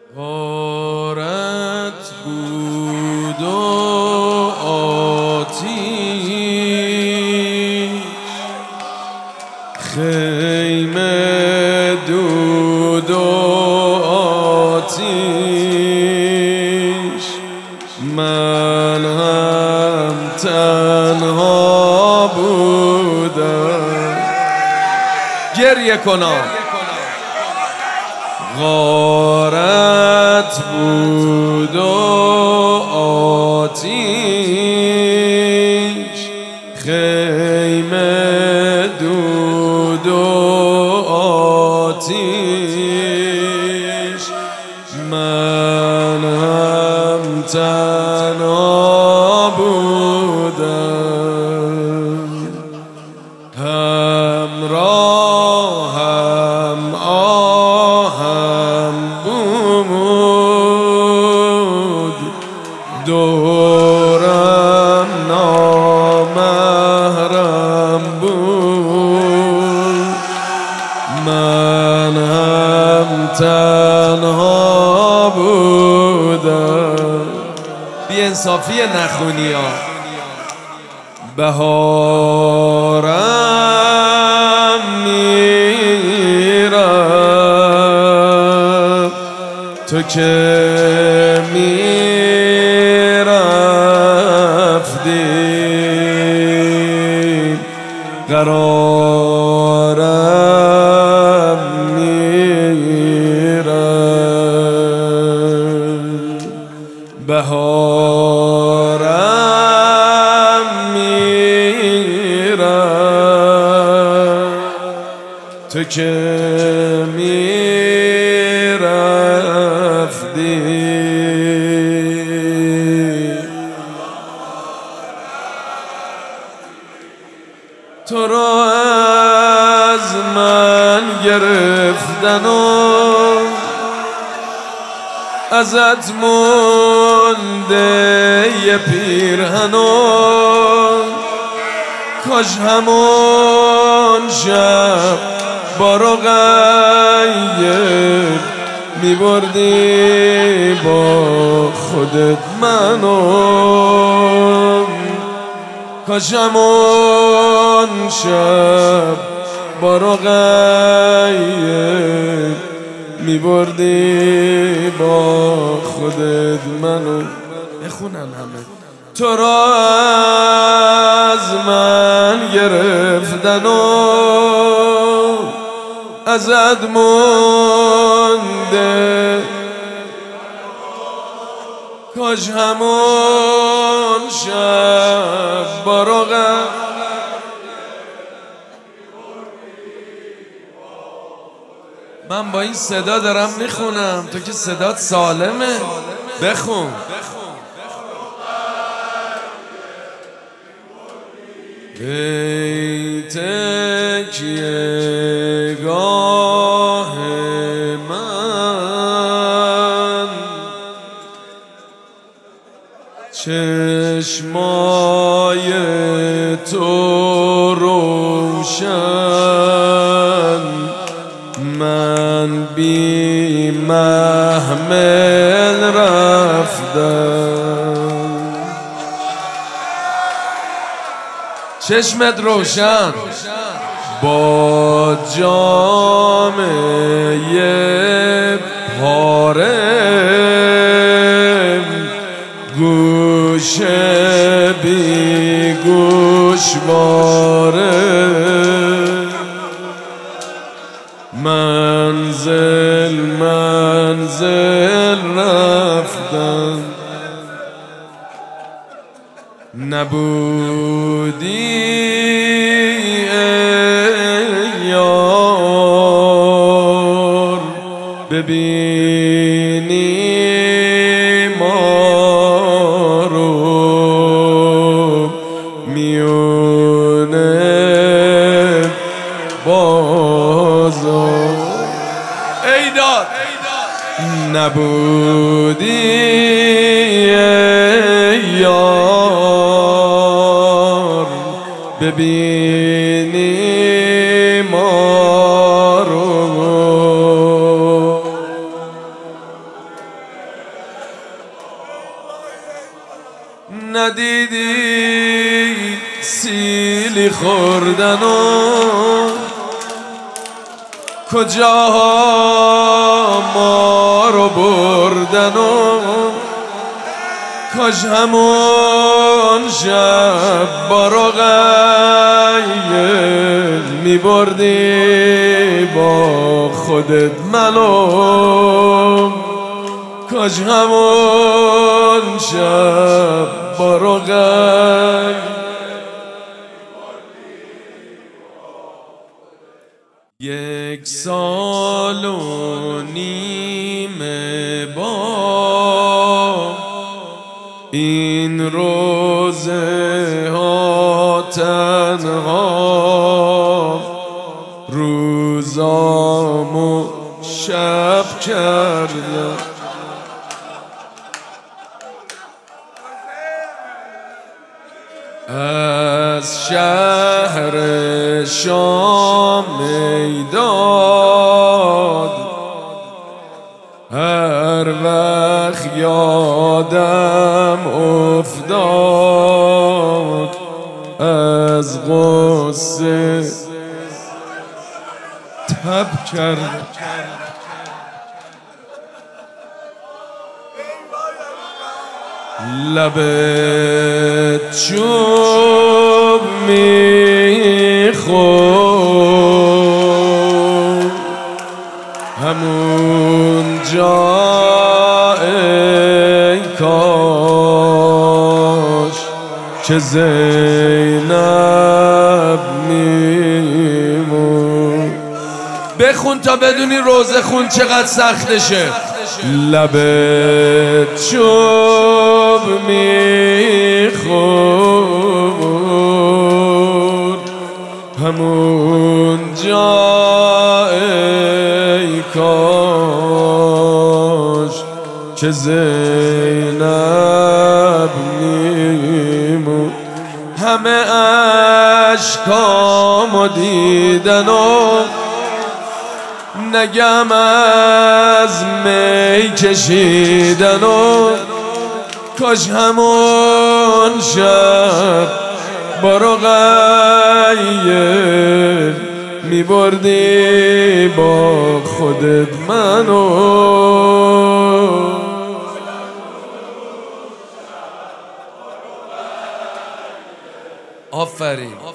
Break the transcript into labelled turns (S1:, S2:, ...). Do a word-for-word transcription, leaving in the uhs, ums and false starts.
S1: غارت بود و آتیش، خیمه دود و آتیش، من هم تنها بودم. گریه کنم. غارت بود و آتیش، خیمه دود و آتیش، من هم تنها بودم. همراهم آهم بود، دورم نامحرم بود، من هم تنها بودم. بی انصافی نخونی ها. بهارم میرم، تو که میرفتی، قرارم میرم. بهارم میرم، تو که میرفتی، تو را از من گرفتن و ازت مونده یه پیرهن و کاش همون شب با رقیه می بردی با خودت منو، کاش همون شب با رقیه می بردی با خودت منو. بخونن همه. تو را از من گرفتن و ازت مونده، کاش همون شب با رقم من با این صدا دارم میخونم، تو که صدات سالمه. بخون. ای تکیه گاه من، چشمای تو روشن، من بی محمل رفتم. چشمت روشن با جامعه پاره، گوش بی گوشواره، منزل منزل رفتم، نبودی ای یار، ببینی ما رو میونه بازار. ای داد نبودی ای یار، ببینی ما رو ندیدی سیلی خوردن و کجاها ما رو بردن و کاش همون شب با رقیه می بردی با خودت منو کاش همون شب با رقیه یک سال و نیمه با این روزه ها تنها روزامو شب کردم از شهر شام میداد هر وقت یادم افتاد از غصه تب کرد لبت چوب میخورد همون جا ای کاش که زینب میمون. بخون تا بدونی روزه خون چقدر سختشه. لبت چوب میخورد همون جا ای کاش که زینب میمون. همه اشکامو دیدن و نگم از می کشیدن و کاش همون شب با رقیه می بردی با خودت منو. آفرین.